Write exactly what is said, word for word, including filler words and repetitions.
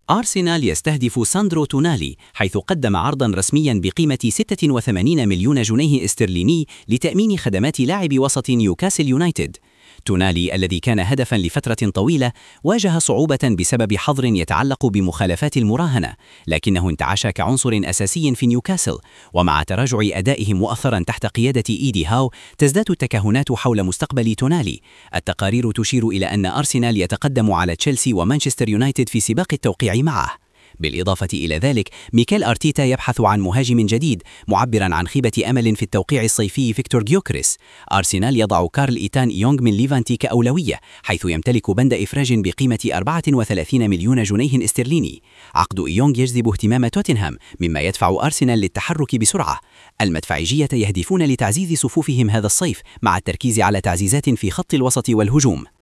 أرسنال يستهدف ساندرو تونالي، حيث قدم عرضاً رسمياً بقيمة ستة وثمانين مليون جنيه استرليني لتأمين خدمات لاعب وسط نيوكاسل يونايتد. تونالي الذي كان هدفاً لفترة طويلة واجه صعوبة بسبب حظر يتعلق بمخالفات المراهنة، لكنه انتعش كعنصر أساسي في نيوكاسل، ومع تراجع أدائهم مؤخراً تحت قيادة إيدي هاو تزداد التكهنات حول مستقبل تونالي. التقارير تشير إلى أن أرسنال يتقدم على تشيلسي ومانشستر يونايتد في سباق التوقيع معه. بالإضافة إلى ذلك، ميكيل أرتيتا يبحث عن مهاجم جديد، معبراً عن خيبة أمل في التوقيع الصيفي فيكتور جيوكريس. أرسنال يضع كارل إيتان يونغ من ليفانتي كأولوية، حيث يمتلك بند إفراج بقيمة أربعة وثلاثين مليون جنيه استرليني. عقد يونغ يجذب اهتمام توتنهام، مما يدفع أرسنال للتحرك بسرعة. المدفعجية يهدفون لتعزيز صفوفهم هذا الصيف، مع التركيز على تعزيزات في خط الوسط والهجوم.